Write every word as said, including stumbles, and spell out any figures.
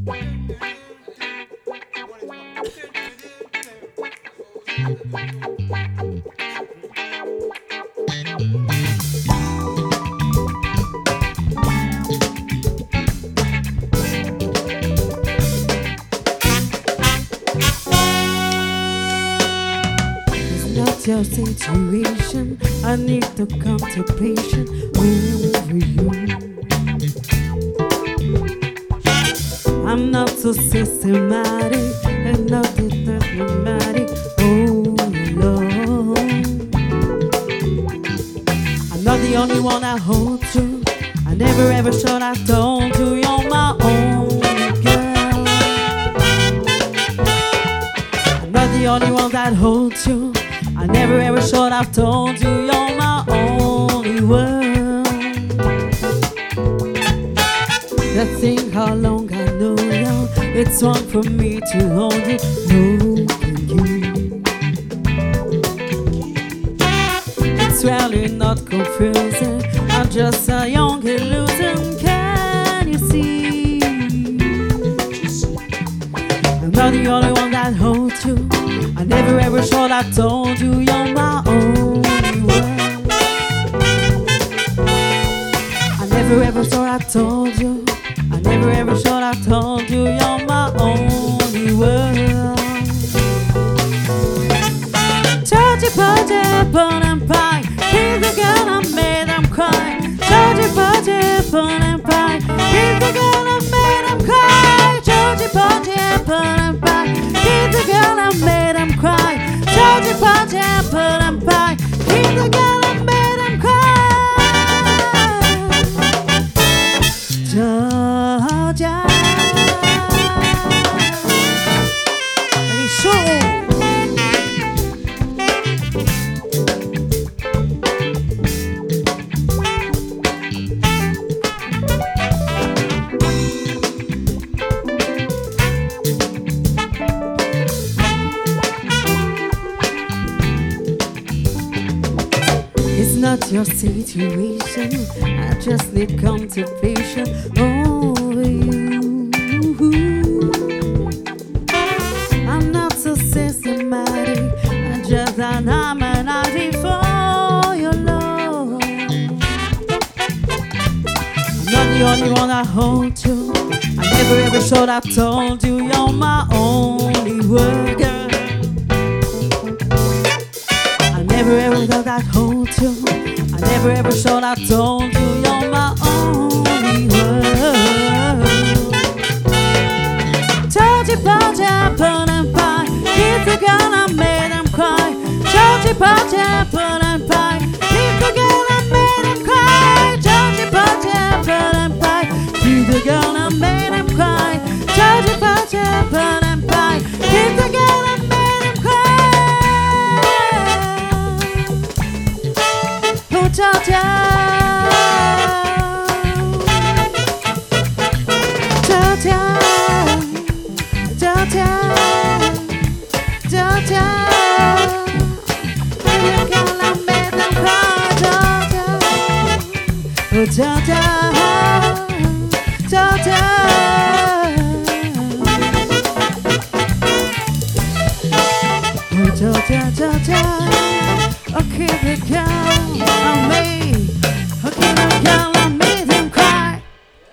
Your situation, I need the contemplation over you. I'm not so systematic and not diplomatic. Oh Lord, I'm not the only one I hold to. I never ever thought I told you you're my only girl. I'm not the only one that holds you. I never ever thought I've told you you're my only world. That thing how long I know you, it's wrong for me to hold you. No, can you? It's really not confusing. I'm just a young illusion. Can you see? I'm not the only one that holds you. I never ever thought I told you you're my only world. I never ever thought I told you. I never ever thought I told you you're my only world. Told you, put it, put and pie. He's the girl I made him cry. Told you, put it, put and pie. He's the girl I made him cry. Told you, put it, put and pie. He's the girl I made him cry. Told you, put it, put and pie. He's the girl I made him cry. Georgia. Ready, show. It's not your situation, I just need contemplation over you. I'm not so systematic, I'm just an harmony for your love. I'm not the only one I hold you. I never ever thought I told you you're my only word, girl. Never ever thought I'd hold you. I never ever thought I told you you're my only world. Told you, put your put and pie. He's the girl I made him cry. Told you, put your put and pie. He's the girl I made him cry. Told you, put your put and pie. He's the girl I made him cry. Told you, put your put and pie. He's the girl I made him cry. Georgia, Georgia, Georgia, Georgia. You're gonna make them cry, Georgia, oh Georgia.